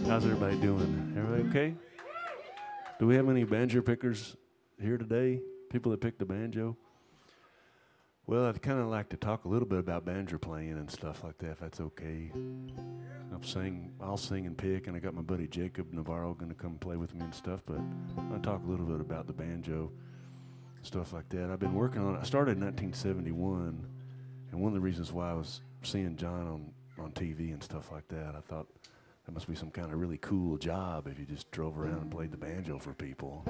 How's everybody doing? Everybody okay? Do we have any banjo pickers here today? People that pick the banjo? Well, I'd kind of like to talk a little bit about banjo playing and stuff like that, if that's okay. I'll sing and pick, and I got my buddy Jacob Navarro going to come play with me and stuff, but I'll talk a little bit about the banjo, stuff like that. I've been working on it. I started in 1971, and one of the reasons why I was seeing John on TV and stuff like that, I thought that must be some kind of really cool job if you just drove around and played the banjo for people.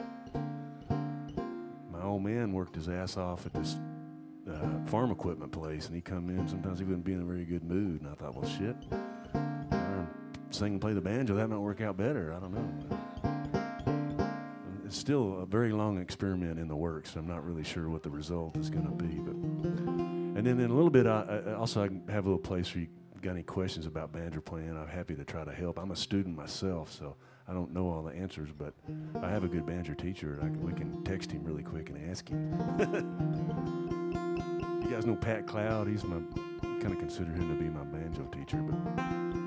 My old man worked his ass off at this farm equipment place, and he'd come in. Sometimes he wouldn't be in a very good mood, and I thought, well, shit, sing and play the banjo, that might work out better. I don't know. It's still a very long experiment in the works. I'm not really sure what the result is going to be. And then in a little bit, I also have a little place where you got any questions about banjo playing. I'm happy to try to help. I'm a student myself, so I don't know all the answers, but I have a good banjo teacher. We can text him really quick and ask him. You guys know Pat Cloud? He's kind of consider him to be my banjo teacher. But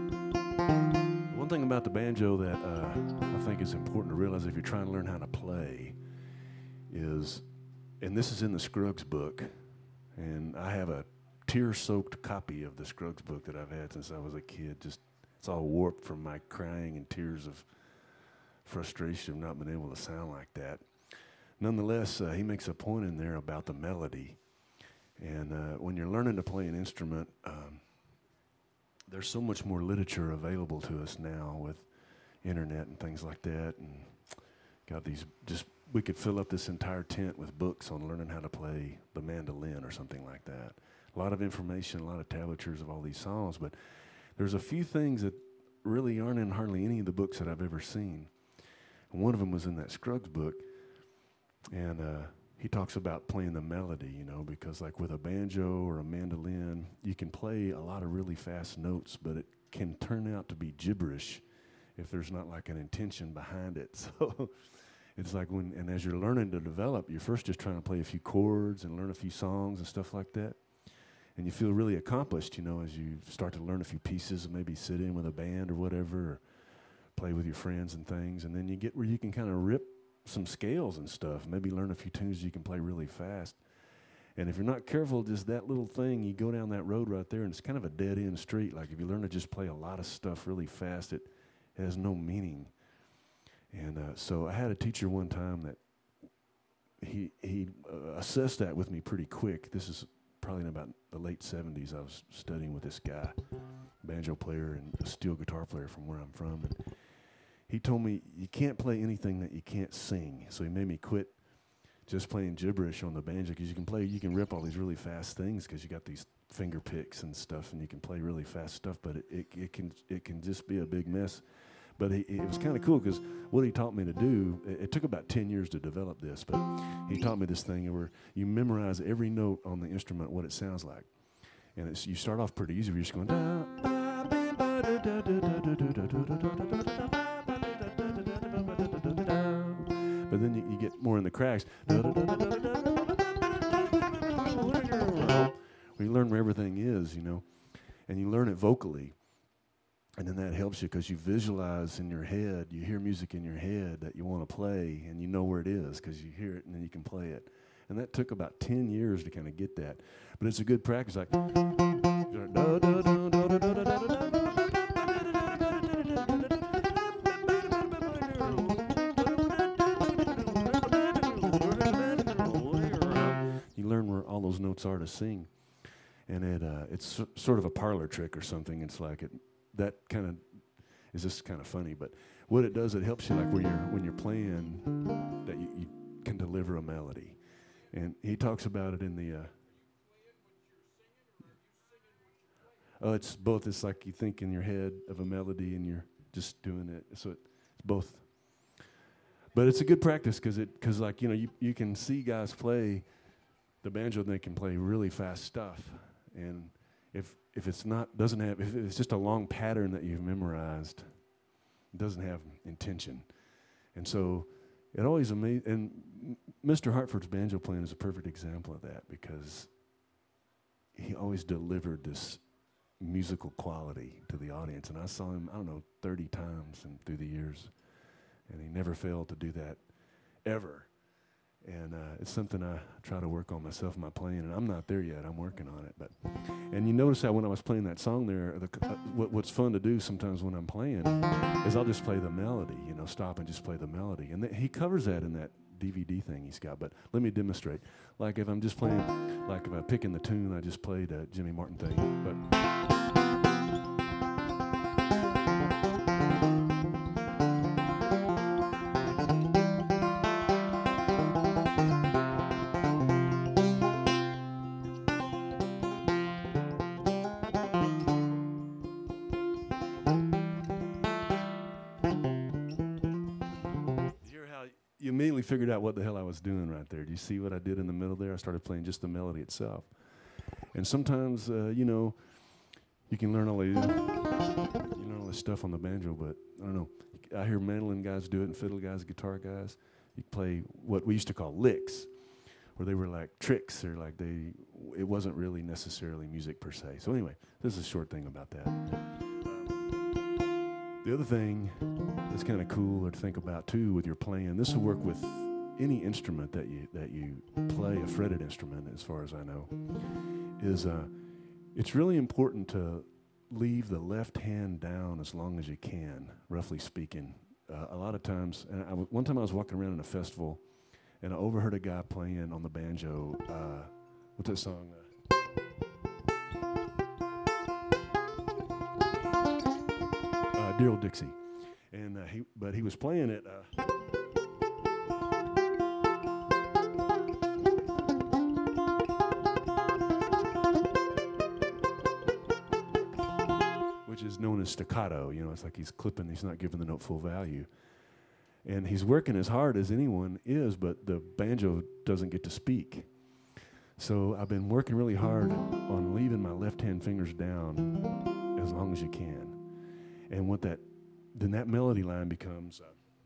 one thing about the banjo that I think is important to realize if you're trying to learn how to play is, and this is in the Scruggs book, and I have a tear-soaked copy of the Scruggs book that I've had since I was a kid. Just it's all warped from my crying and tears of frustration of not being able to sound like that. Nonetheless, he makes a point in there about the melody. And when you're learning to play an instrument, there's so much more literature available to us now with internet and things like that. And got these, we could fill up this entire tent with books on learning how to play the mandolin or something like that. A lot of information, a lot of tablatures of all these songs, but there's a few things that really aren't in hardly any of the books that I've ever seen. And one of them was in that Scruggs book, and he talks about playing the melody, because like with a banjo or a mandolin, you can play a lot of really fast notes, but it can turn out to be gibberish if there's not like an intention behind it. So it's like and as you're learning to develop, you're first just trying to play a few chords and learn a few songs and stuff like that. And you feel really accomplished, as you start to learn a few pieces and maybe sit in with a band or whatever, or play with your friends and things. And then you get where you can kind of rip some scales and stuff, maybe learn a few tunes you can play really fast. And if you're not careful, just that little thing, you go down that road right there, and it's kind of a dead-end street. Like if you learn to just play a lot of stuff really fast, it has no meaning. And so I had a teacher one time that he assessed that with me pretty quick. This is probably in about the late 70s. I was studying with this guy, banjo player and a steel guitar player from where I'm from. And he told me, you can't play anything that you can't sing. So he made me quit just playing gibberish on the banjo, because you can rip all these really fast things because you got these finger picks and stuff, and you can play really fast stuff, but it can just be a big mess. But it was kind of cool because what he taught me to do, it took about 10 years to develop this, but he taught me this thing where you memorize every note on the instrument, what it sounds like. And you start off pretty easy. You're just going, da, ba, ba, ba, da, da, da, da, da, da, da, da, da, da. But then you get more in the cracks. Where you learn where everything is, and you learn it vocally. And then that helps you because you visualize in your head, you hear music in your head that you want to play, and you know where it is because you hear it and then you can play it. And that took about 10 years to kind of get that. But it's a good practice. Like, you learn where all those notes are to sing. And it's sort of a parlor trick or something. It's like that kind of is just kind of funny, but what it does, it helps you like when you're playing that you can deliver a melody. And he talks about it in the it's both. It's like you think in your head of a melody and you're just doing it, so it's both. But it's a good practice because like you can see guys play the banjo and they can play really fast stuff, and if it's if it's just a long pattern that you've memorized, it doesn't have intention. And so it always amazes. And Mr. Hartford's banjo playing is a perfect example of that, because he always delivered this musical quality to the audience. And I saw him, I don't know, 30 times through the years, and he never failed to do that, ever. And it's something I try to work on myself in my playing, and I'm not there yet. I'm working on it. And you notice how when I was playing that song there, what's fun to do sometimes when I'm playing is I'll just play the melody, stop and just play the melody. And he covers that in that DVD thing he's got. But let me demonstrate. Like if I'm just playing, like if I'm picking the tune, I just played a Jimmy Martin thing. But you immediately figured out what the hell I was doing right there. Do you see what I did in the middle there? I started playing just the melody itself. And sometimes, you can learn all this stuff on the banjo, but I don't know. I hear mandolin guys do it and fiddle guys, guitar guys. You play what we used to call licks, where they were like tricks, or like it wasn't really necessarily music per se. So anyway, this is a short thing about that. The other thing that's kind of cool to think about too with your playing, this will work with any instrument that you play, a fretted instrument, as far as I know, is it's really important to leave the left hand down as long as you can, roughly speaking. A lot of times, and one time I was walking around in a festival, and I overheard a guy playing on the banjo. What's that song? Dear Old Dixie, and he was playing it. Which is known as staccato. It's like he's clipping. He's not giving the note full value, and he's working as hard as anyone is, but the banjo doesn't get to speak. So I've been working really hard on leaving my left-hand fingers down as long as you can. And then that melody line becomes.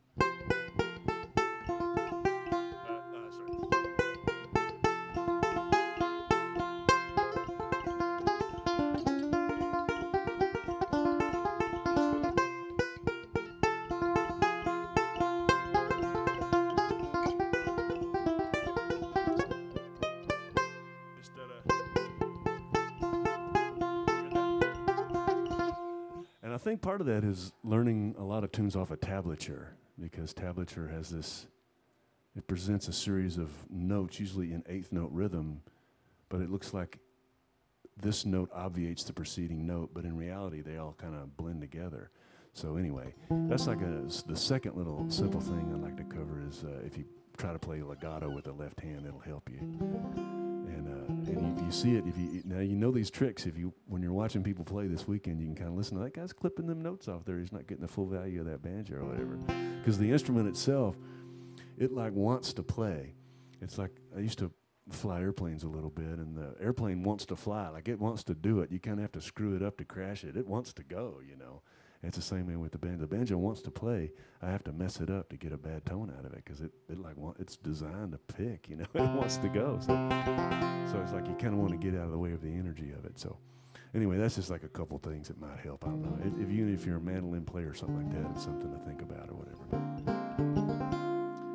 And I think part of that is learning a lot of tunes off of tablature, because tablature has it presents a series of notes, usually in eighth note rhythm, but it looks like this note obviates the preceding note, but in reality, they all kind of blend together. So anyway, that's like the second little simple thing I'd like to cover is if you try to play legato with the left hand, it'll help you. And you see it now you know these tricks. When you're watching people play this weekend, you can kind of listen to that guy's clipping them notes off there. He's not getting the full value of that banjo or whatever, because the instrument itself, it like wants to play. It's like I used to fly airplanes a little bit, and the airplane wants to fly, like it wants to do it. You kind of have to screw it up to crash it. It wants to go, And it's the same way with the banjo. The banjo wants to play. I have to mess it up to get a bad tone out of it, because it's designed to pick, It wants to go. So it's like you kind of want to get out of the way of the energy of it. So anyway, that's just like a couple things that might help. I don't know. If you're a mandolin player or something like that, it's something to think about or whatever.